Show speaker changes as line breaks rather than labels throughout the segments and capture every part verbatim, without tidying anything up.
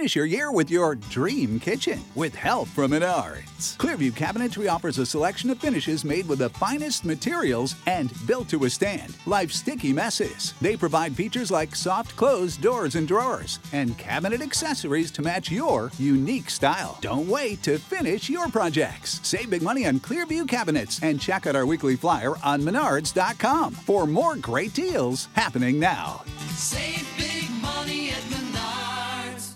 Finish your year with your dream kitchen with help from Menards. Clearview Cabinetry offers a selection of finishes made with the finest materials and built to withstand life's sticky messes. They provide features like soft close doors and drawers and cabinet accessories to match your unique style. Don't wait to finish your projects. Save big money on Clearview Cabinets and check out our weekly flyer on menards dot com for more great deals happening now.
Save big money at Menards.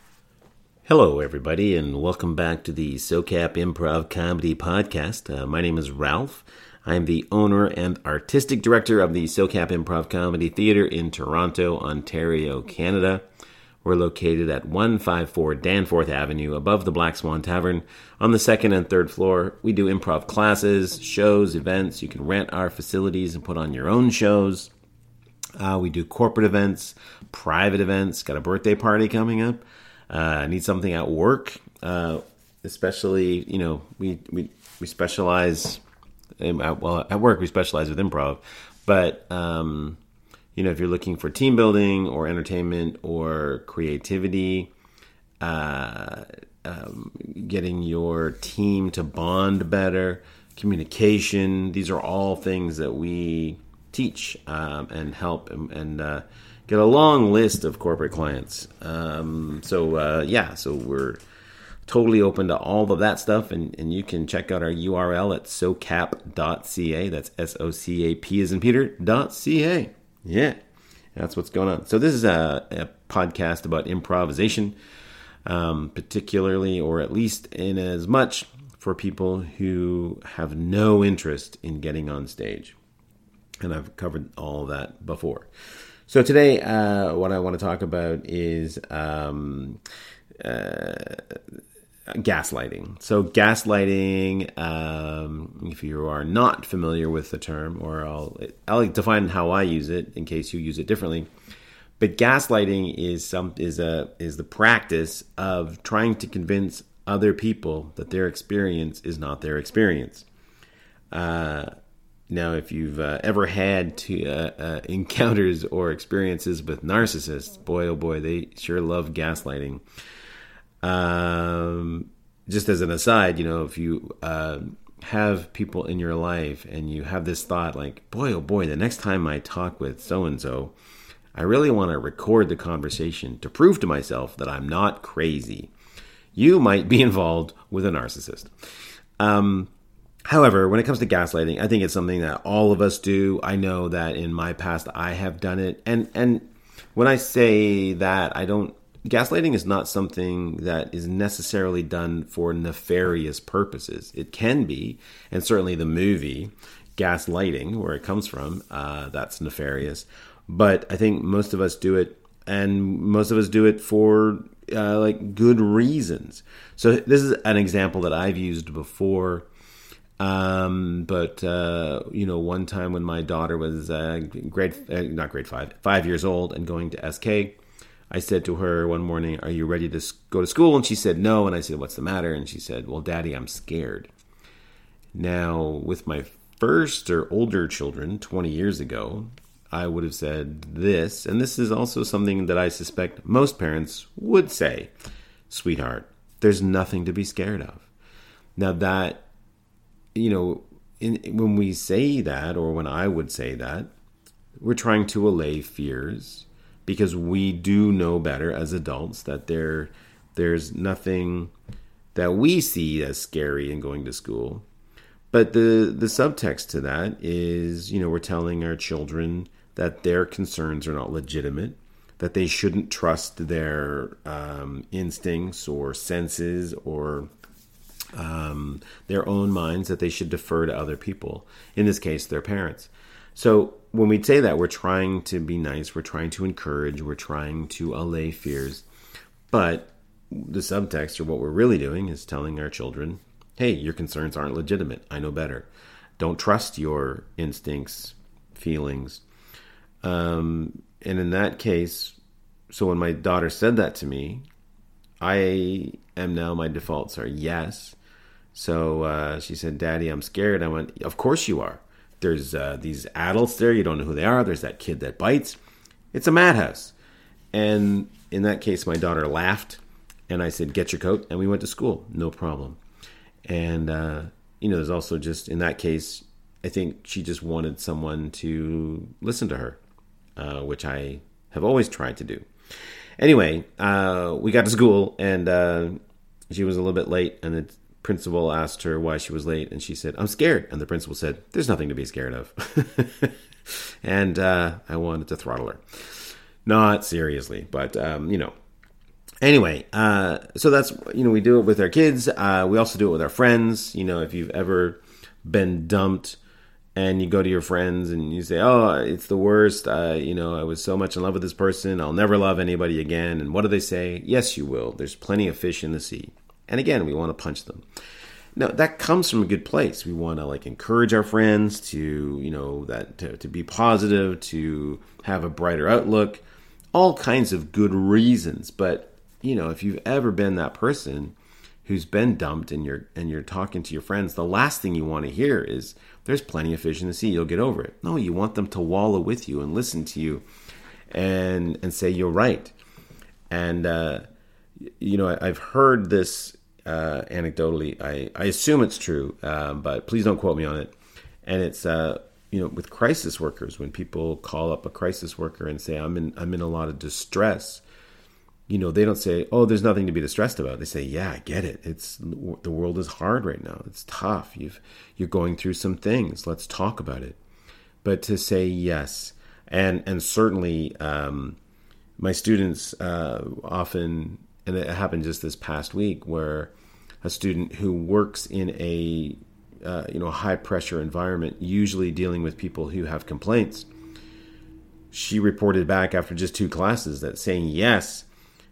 Hello, everybody, and welcome back to the SoCap Improv Comedy Podcast. Uh, my name is Ralph. I'm the owner and artistic director of the SoCap Improv Comedy Theatre in Toronto, Ontario, Canada. We're located at one fifty-four Danforth Avenue, above the Black Swan Tavern, on the second and third floor. We do improv classes, shows, events. You can rent our facilities and put on your own shows. Uh, we do corporate events, private events. Got a birthday party coming up. Uh, need something at work, uh, especially, you know, we we, we specialize, in, well, at work we specialize with improv, but, um, you know, if you're looking for team building or entertainment or creativity, uh, um, getting your team to bond better, communication, these are all things that we teach um, and help and, and uh, get a long list of corporate clients. Um, so, uh, yeah, so we're totally open to all of that stuff, and, and you can check out our U R L at socap dot c a. That's S O C A P as in Peter, dot C A. Yeah, that's what's going on. So this is a, a podcast about improvisation, um, particularly, or at least in as much for people who have no interest in getting on stage. And I've covered all of that before. So today, uh, what I want to talk about is um, uh, gaslighting. So gaslighting, um, if you are not familiar with the term, or I'll, I'll define how I use it in case you use it differently. But gaslighting is some is a is the practice of trying to convince other people that their experience is not their experience. Uh, Now, if you've uh, ever had to, uh, uh, encounters or experiences with narcissists, boy, oh boy, they sure love gaslighting. Um, just as an aside, you know, if you uh, have people in your life and you have this thought like, boy, oh boy, the next time I talk with so-and-so, I really want to record the conversation to prove to myself that I'm not crazy. You might be involved with a narcissist. Um However, when it comes to gaslighting, I think it's something that all of us do. I know that in my past, I have done it. And and when I say that, I don't... Gaslighting is not something that is necessarily done for nefarious purposes. It can be, and certainly the movie Gaslighting, where it comes from, uh, that's nefarious. But I think most of us do it, and most of us do it for uh, like good reasons. So this is an example that I've used before. Um, but, uh, you know, one time when my daughter was, uh, grade, uh, not grade five, five years old and going to S K, I said to her one morning, are you ready to go to school? And she said, no. And I said, what's the matter? And she said, well, Daddy, I'm scared. Now, with my first or older children twenty years ago, I would have said this, and this is also something that I suspect most parents would say, sweetheart, there's nothing to be scared of. Now that, you know, in, when we say that, or when I would say that, we're trying to allay fears because we do know better as adults that there, there's nothing that we see as scary in going to school. But the, the subtext to that is, you know, we're telling our children that their concerns are not legitimate, that they shouldn't trust their um, instincts or senses or Um, their own minds, that they should defer to other people, in this case, their parents. So when we say that, we're trying to be nice, we're trying to encourage, we're trying to allay fears. But the subtext, or what we're really doing, is telling our children, hey, your concerns aren't legitimate. I know better. Don't trust your instincts, feelings. Um, and in that case, so when my daughter said that to me, I am now, my defaults are yes. So uh, she said, Daddy, I'm scared. I went, of course you are. There's uh, these adults there. You don't know who they are. There's that kid that bites. It's a madhouse. And in that case, my daughter laughed And I said, get your coat. And we went to school. No problem. And, uh, you know, there's also just, in that case, I think she just wanted someone to listen to her, uh, which I have always tried to do. Anyway, uh, we got to school, and uh, she was a little bit late, and the principal asked her why she was late, and she said, I'm scared. And the principal said, there's nothing to be scared of. And uh, I wanted to throttle her. Not seriously, but, um, you know. Anyway, uh, so that's, you know, we do it with our kids. Uh, we also do it with our friends. You know, if you've ever been dumped and you go to your friends and you say, oh, it's the worst. Uh, you know, I was so much in love with this person. I'll never love anybody again. And what do they say? Yes, you will. There's plenty of fish in the sea. And again, we want to punch them. Now, that comes from a good place. We want to, like, encourage our friends to, you know, that to, to be positive, to have a brighter outlook, all kinds of good reasons. But you know, if you've ever been that person who's been dumped and you're and you're talking to your friends, the last thing you want to hear is there's plenty of fish in the sea, you'll get over it. No, you want them to wallow with you and listen to you and and say you're right. And uh, you know, I, I've heard this uh, anecdotally. I, I assume it's true, uh, but please don't quote me on it. And it's uh, you know, with crisis workers, when people call up a crisis worker and say I'm in I'm in a lot of distress. You know, they don't say, oh, there's nothing to be distressed about. They say, yeah, I get it. It's the world is hard right now. It's tough. You've, you're going through some things. Let's talk about it. But to say yes, and and certainly um, my students uh, often, and it happened just this past week, where a student who works in a uh, you know high pressure environment, usually dealing with people who have complaints, she reported back after just two classes that saying yes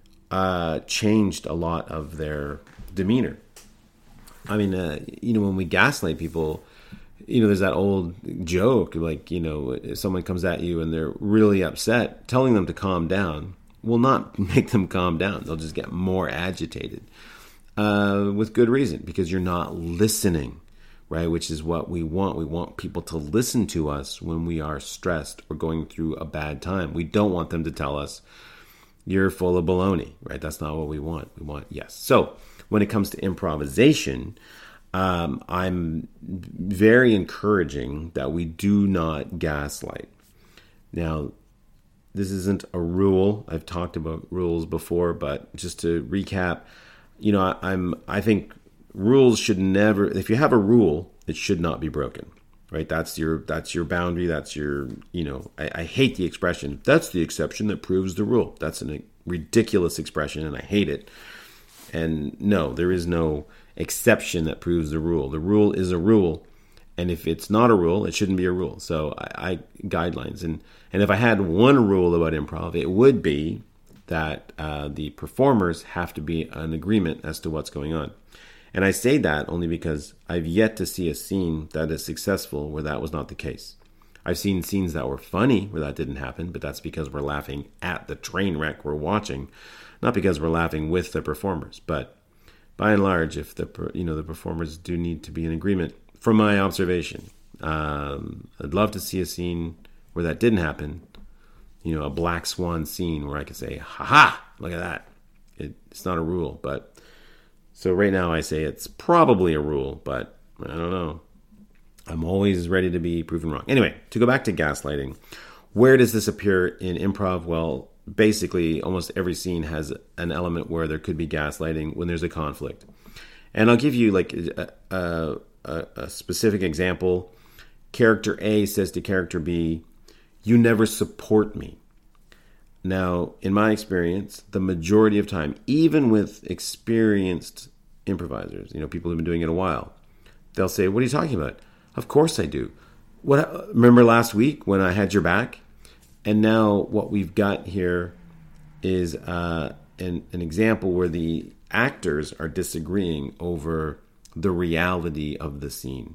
Uh, changed a lot of their demeanor. I mean, uh, you know, when we gaslight people, you know, there's that old joke, like, you know, if someone comes at you and they're really upset, telling them to calm down will not make them calm down. They'll just get more agitated, uh, with good reason, because you're not listening, right? Which is what we want. We want people to listen to us when we are stressed or going through a bad time. We don't want them to tell us, you're full of baloney, right? That's not what we want. We want yes. So when it comes to improvisation, um, I'm very encouraging that we do not gaslight. Now, this isn't a rule. I've talked about rules before, but just to recap, you know, I, I'm I think rules should never. If you have a rule, it should not be broken. Right, that's your that's your boundary. That's your you know. I, I hate the expression. That's the exception that proves the rule. That's a ridiculous expression, and I hate it. And no, there is no exception that proves the rule. The rule is a rule, and if it's not a rule, it shouldn't be a rule. So I, I guidelines, and and if I had one rule about improv, it would be that uh, the performers have to be in agreement as to what's going on. And I say that only because I've yet to see a scene that is successful where that was not the case. I've seen scenes that were funny where that didn't happen, but that's because we're laughing at the train wreck we're watching, not because we're laughing with the performers. But by and large, if the you know the performers do need to be in agreement, from my observation, um, I'd love to see a scene where that didn't happen. You know, a black swan scene where I could say, "Ha ha! Look at that." It, it's not a rule, but. So right now I say it's probably a rule, but I don't know. I'm always ready to be proven wrong. Anyway, to go back to gaslighting, where does this appear in improv? Well, basically almost every scene has an element where there could be gaslighting when there's a conflict. And I'll give you like a, a, a specific example. Character A says to character B, you never support me. Now, in my experience, the majority of time, even with experienced improvisers, you know, people who've been doing it a while, they'll say, what are you talking about? Of course I do. What? Remember last week when I had your back? And now what we've got here is uh, an, an example where the actors are disagreeing over the reality of the scene.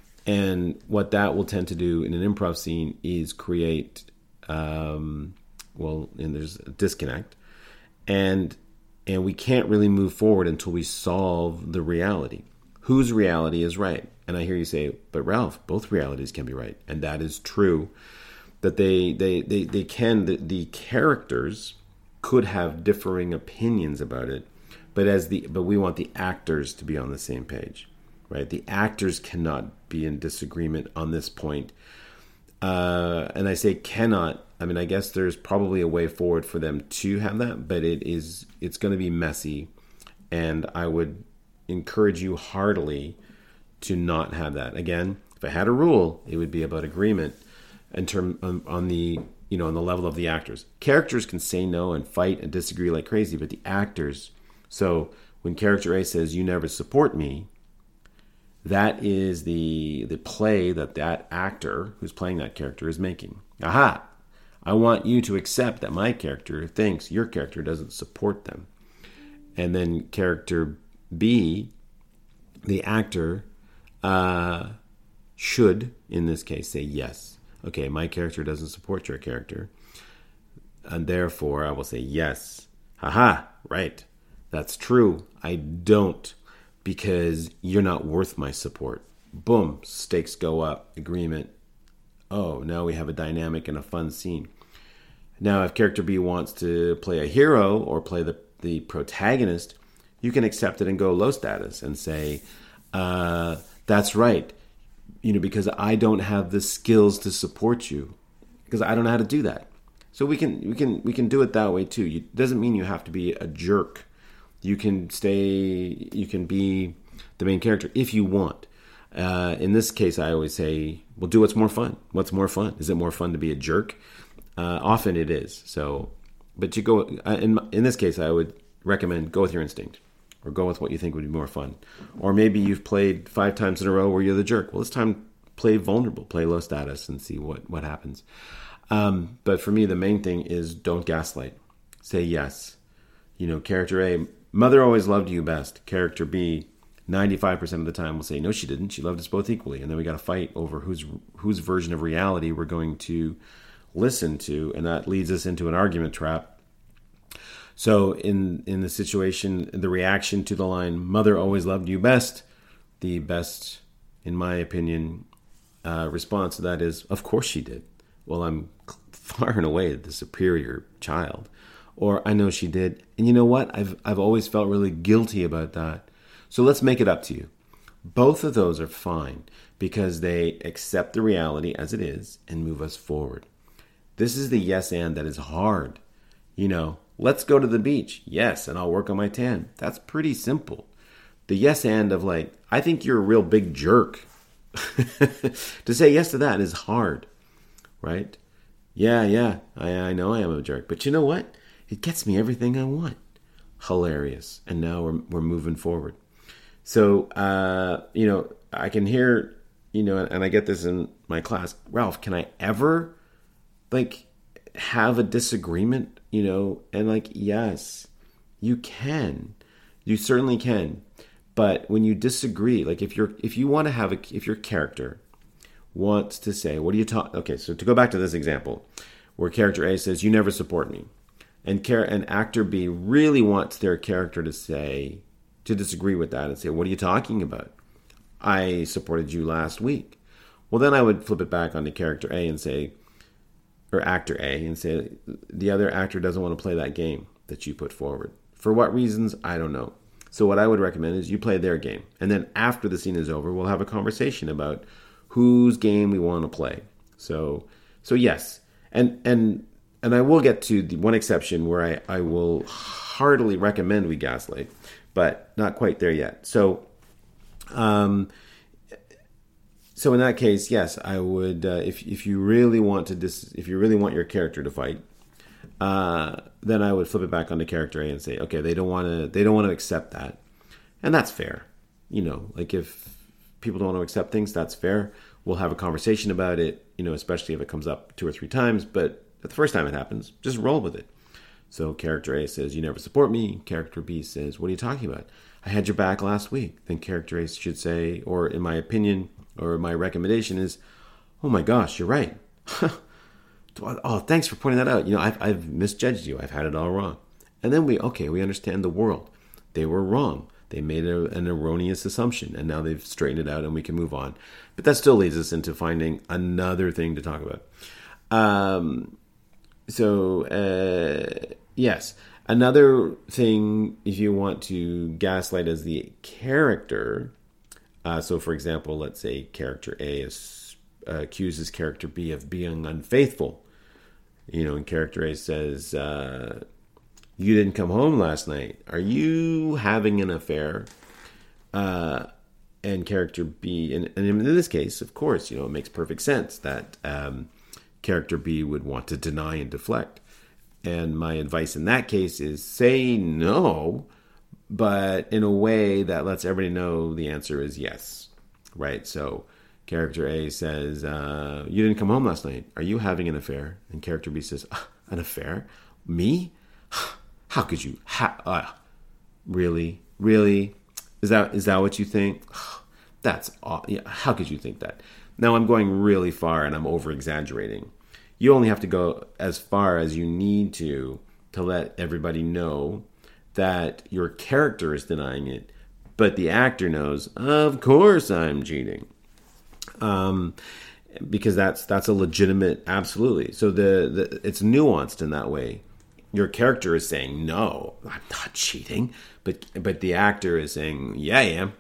And what that will tend to do in an improv scene is create... Um, well, and there's a disconnect, and and we can't really move forward until we solve the reality. Whose reality is right? And I hear you say, but Ralph, both realities can be right, and that is true. That they they they, they can the, the characters could have differing opinions about it, But as the but we want the actors to be on the same page, right? The actors cannot be in disagreement on this point. Uh, and I say cannot. I mean, I guess there's probably a way forward for them to have that, but it is it's going to be messy, and I would encourage you heartily to not have that. Again, if I had a rule, it would be about agreement in term on, on the you know on the level of the actors. Characters can say no and fight and disagree like crazy, but the actors. So when character A says you never support me, that is the the play that that actor who's playing that character is making. Aha! I want you to accept that my character thinks your character doesn't support them. And then character B, the actor, uh, should, in this case, say yes. Okay, my character doesn't support your character. And therefore, I will say yes. Haha, right. That's true. I don't, because you're not worth my support. Boom, stakes go up, agreement. Oh, now we have a dynamic and a fun scene. Now, if character B wants to play a hero or play the, the protagonist, you can accept it and go low status and say, uh, that's right, you know, because I don't have the skills to support you, because I don't know how to do that. So we can we can we can do it that way too. It doesn't mean you have to be a jerk. You can stay, you can be the main character if you want. Uh, in this case, I always say, well, do what's more fun. What's more fun? Is it more fun to be a jerk? Uh, often it is. So, but you go uh, in in this case, I would recommend go with your instinct, or go with what you think would be more fun. Or maybe you've played five times in a row where you're the jerk. Well, it's time play vulnerable, play low status, and see what what happens. Um, but for me, the main thing is don't gaslight. Say yes. You know, character A, mother always loved you best. Character B, ninety-five percent of the time will say, no, she didn't. She loved us both equally. And then we got to fight over whose whose version of reality we're going to listen to. And that leads us into an argument trap. So in, in the situation, the reaction to the line, mother always loved you best, the best, in my opinion, uh, response to that is, of course she did. Well, I'm far and away the superior child. Or I know she did. And you know what? I've I've always felt really guilty about that. So let's make it up to you. Both of those are fine because they accept the reality as it is and move us forward. This is the yes and that is hard. You know, let's go to the beach. Yes, and I'll work on my tan. That's pretty simple. The yes and of like, I think you're a real big jerk. To say yes to that is hard, right? Yeah, yeah, I, I know I am a jerk. But you know what? It gets me everything I want. Hilarious. And now we're we're moving forward. So, uh, you know, I can hear, you know, and I get this in my class, Ralph, can I ever, like, have a disagreement, you know? And, like, yes, you can. You certainly can. But when you disagree, like, if you're, if you want to have a, if your character wants to say, what do you talk? Okay, so to go back to this example, where character A says, you never support me. And, char- and actor B really wants their character to say, to disagree with that and say, what are you talking about? I supported you last week. Well, then I would flip it back onto character A and say, or actor A, and say, the other actor doesn't want to play that game that you put forward. For what reasons? I don't know. So what I would recommend is you play their game. And then after the scene is over, we'll have a conversation about whose game we want to play. So, so yes. And, and, and I will get to the one exception where I, I will heartily recommend we gaslight, but not quite there yet. So, um, so in that case, yes, I would. Uh, if if you really want to dis, if you really want your character to fight, uh, then I would flip it back onto character A and say, okay, they don't want to. They don't want to accept that, and that's fair. You know, like if people don't want to accept things, that's fair. We'll have a conversation about it. You know, especially if it comes up two or three times. But the first time it happens, just roll with it. So character A says, you never support me. Character B says, what are you talking about? I had your back last week. Then character A should say, or in my opinion, or my recommendation is, oh my gosh, you're right. Oh, thanks for pointing that out. You know, I've, I've misjudged you. I've had it all wrong. And then we, okay, we understand the world. They were wrong. They made a, an erroneous assumption, and now they've straightened it out, and we can move on. But that still leads us into finding another thing to talk about. Um, so, uh, yes. Another thing, if you want to gaslight as the character, uh, so for example, let's say character A is, uh, accuses character B of being unfaithful. You know, and character A says, uh, you didn't come home last night. Are you having an affair? Uh, and character B, and, and in this case, of course, you know, it makes perfect sense that um, character B would want to deny and deflect. And my advice in that case is say no, but in a way that lets everybody know the answer is yes, right? So character A says, uh, you didn't come home last night. Are you having an affair? And character B says, uh, an affair? Me? How could you? Ha- uh, really? Really? Is that is that what you think? That's aw- yeah, how could you think that? Now I'm going really far and I'm over exaggerating. You only have to go as far as you need to to let everybody know that your character is denying it, but the actor knows, of course I'm cheating. Um, because that's that's a legitimate, absolutely. So the, the it's nuanced in that way. Your character is saying, no, I'm not cheating, but but the actor is saying, yeah, I am.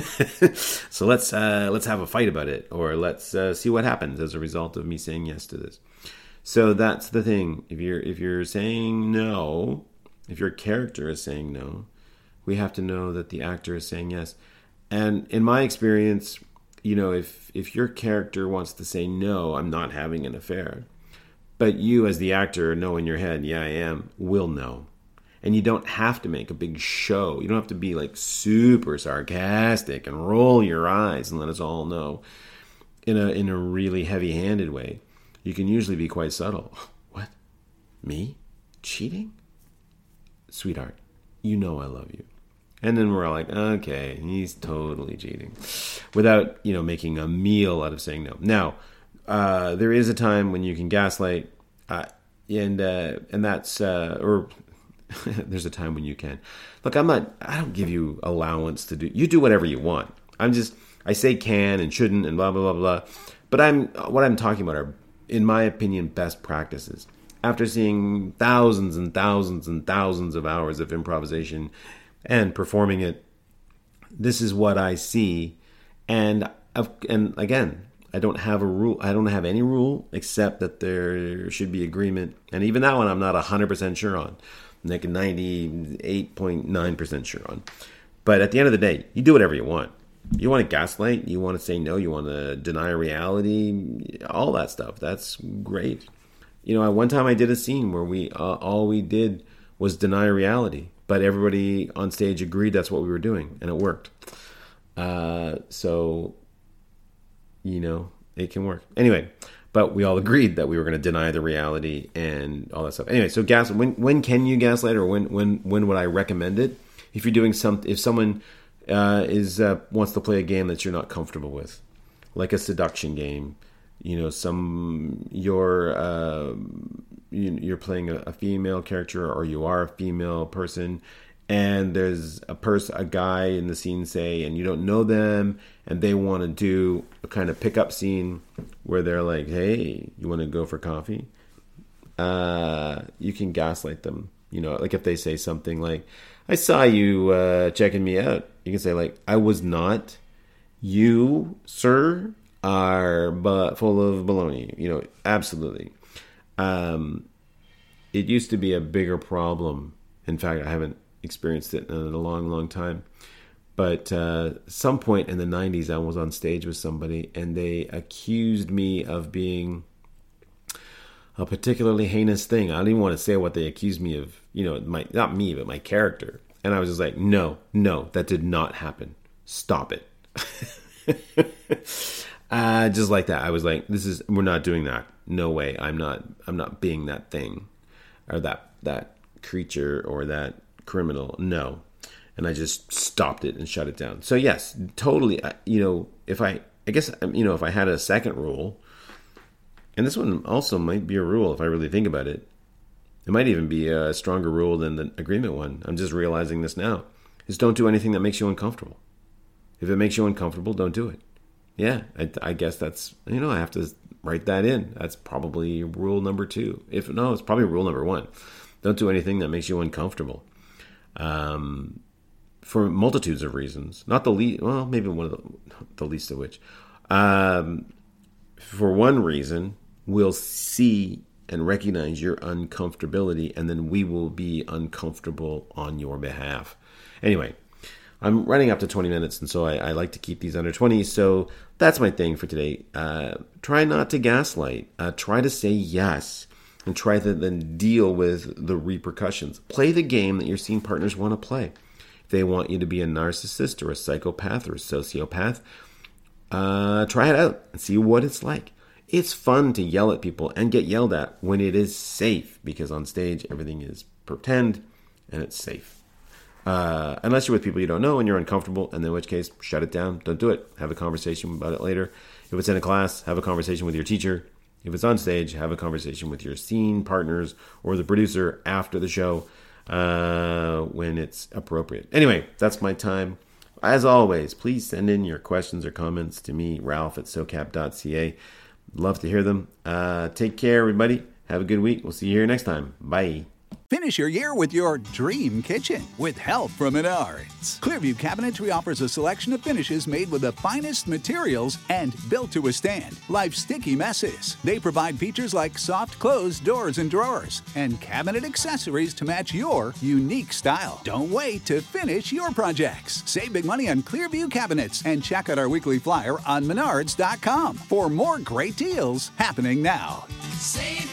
So let's uh, let's have a fight about it, or let's uh, see what happens as a result of me saying yes to this. So that's the thing. If you're if you're saying no, if your character is saying no, we have to know that the actor is saying yes. And in my experience, you know, if if your character wants to say no, I'm not having an affair, but you as the actor know in your head, yeah, I am, will know. And you don't have to make a big show. You don't have to be like super sarcastic and roll your eyes and let us all know in a in a really heavy-handed way. You can usually be quite subtle. What? Me? Cheating? Sweetheart, you know I love you. And then we're all like, okay, he's totally cheating. Without, you know, making a meal out of saying no. Now, uh, there is a time when you can gaslight, uh, and uh, and that's, uh, or there's a time when you can. Look, I'm not, I don't give you allowance to do, you do whatever you want. I'm just, I say can and shouldn't and blah, blah, blah, blah. But I'm, what I'm talking about are, in my opinion, best practices. After seeing thousands and thousands and thousands of hours of improvisation and performing it, this is what I see. And and again, I don't have a rule. I don't have any rule except that there should be agreement. And even that one, I'm not one hundred percent sure on. I'm like ninety-eight point nine percent sure on. But at the end of the day, you do whatever you want. You want to gaslight, you want to say no, you want to deny reality, all that stuff. That's great. You know, at one time I did a scene where we uh, all we did was deny reality, but everybody on stage agreed that's what we were doing, and it worked. Uh, so, you know, it can work. Anyway, but we all agreed that we were going to deny the reality and all that stuff. Anyway, so gas. When when can you gaslight, or when when when would I recommend it? If you're doing some, if someone Uh, is uh, wants to play a game that you're not comfortable with, like a seduction game. You know, some you're uh, you, you're playing a, a female character, or you are a female person, and there's a person, a guy in the scene, say, and you don't know them, and they want to do a kind of pickup scene where they're like, "Hey, you want to go for coffee?" Uh, you can gaslight them. You know, like if they say something like, "I saw you uh, checking me out." You can say, like, I was not. You, sir, are but full of baloney. You know, absolutely. Um, it used to be a bigger problem. In fact, I haven't experienced it in a long, long time. But uh, some point in the nineties, I was on stage with somebody, and they accused me of being a particularly heinous thing. I don't even want to say what they accused me of. You know, my not me, but my character. And I was just like, no, no, that did not happen. Stop it. uh, just like that. I was like, this is, we're not doing that. No way. I'm not, I'm not being that thing or that, that creature or that criminal. No. And I just stopped it and shut it down. So yes, totally. You know, if I, I guess, you know, if I had a second rule, and this one also might be a rule if I really think about it. It might even be a stronger rule than the agreement one. I'm just realizing this now. Is don't do anything that makes you uncomfortable. If it makes you uncomfortable, don't do it. Yeah, I, I guess that's, you know, I have to write that in. That's probably rule number two. If no, it's probably rule number one. Don't do anything that makes you uncomfortable. Um, for multitudes of reasons. Not the least, well, maybe one of the, the least of which. Um, for one reason, we'll see and recognize your uncomfortability, and then we will be uncomfortable on your behalf. Anyway, I'm running up to twenty minutes, and so I, I like to keep these under twenty, so that's my thing for today. Uh, try not to gaslight. Uh, try to say yes, and try to then deal with the repercussions. Play the game that your scene partners want to play. If they want you to be a narcissist or a psychopath or a sociopath, uh, try it out and see what it's like. It's fun to yell at people and get yelled at when it is safe, because on stage everything is pretend and it's safe. Uh, unless you're with people you don't know and you're uncomfortable, and in which case, shut it down. Don't do it. Have a conversation about it later. If it's in a class, have a conversation with your teacher. If it's on stage, have a conversation with your scene partners or the producer after the show uh, when it's appropriate. Anyway, that's my time. As always, please send in your questions or comments to me, Ralph at socap dot c a. Love to hear them. Uh, take care, everybody. Have a good week. We'll see you here next time. Bye.
Finish your year with your dream kitchen with help from Menards. Clearview Cabinetry offers a selection of finishes made with the finest materials and built to withstand life's sticky messes. They provide features like soft closed doors and drawers and cabinet accessories to match your unique style. Don't wait to finish your projects. Save big money on Clearview Cabinets and check out our weekly flyer on menards dot com for more great deals happening now.
Save